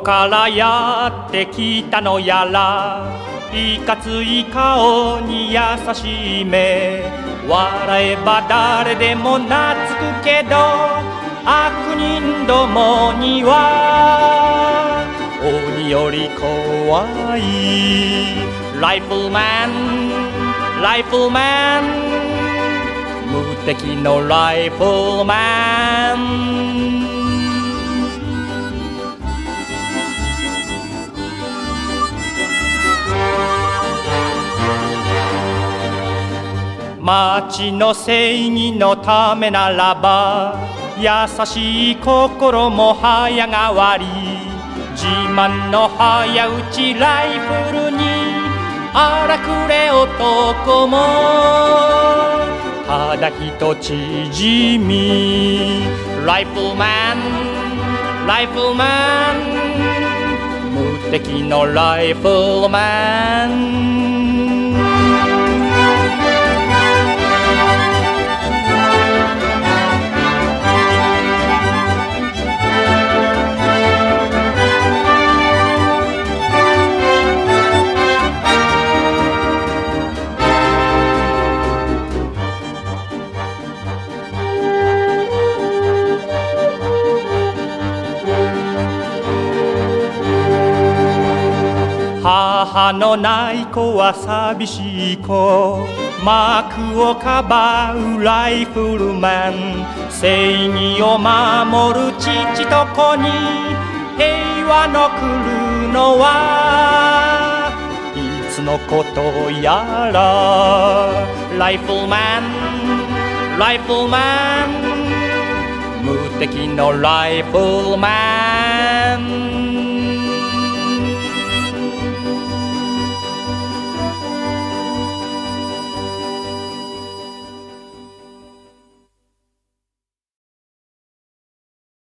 からやってきたのやら、いかつい顔に優しい目、笑えば誰でも懐くけど、悪人どもには鬼より怖い。ライフルマン、ライフルマン、無敵のライフルマン。町の正義のためならば、優しい心も早変わり、自慢の早打ちライフルに荒くれ男もただ一縮み。ライフルマン、ライフルマン、無敵のライフルマン。母のない子は寂しい子、幕をかばうライフルマン。正義を守る父と子に平和の来るのはいつのことやら。ライフルマン、ライフルマン、無敵のライフルマン。